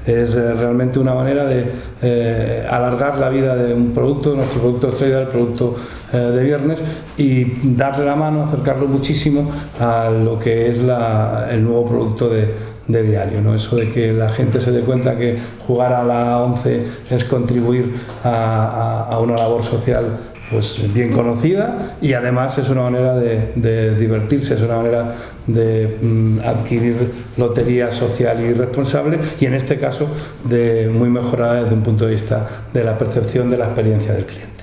Es realmente una manera de alargar la vida de un producto, nuestro producto estrella, el producto de viernes, y darle la mano, acercarlo muchísimo a lo que es el nuevo producto de diario, ¿no? Eso de que la gente se dé cuenta que jugar a la 11 es contribuir a una labor social pues bien conocida, y además es una manera de divertirse, es una manera de adquirir lotería social y responsable, y en este caso muy mejorada desde un punto de vista de la percepción de la experiencia del cliente.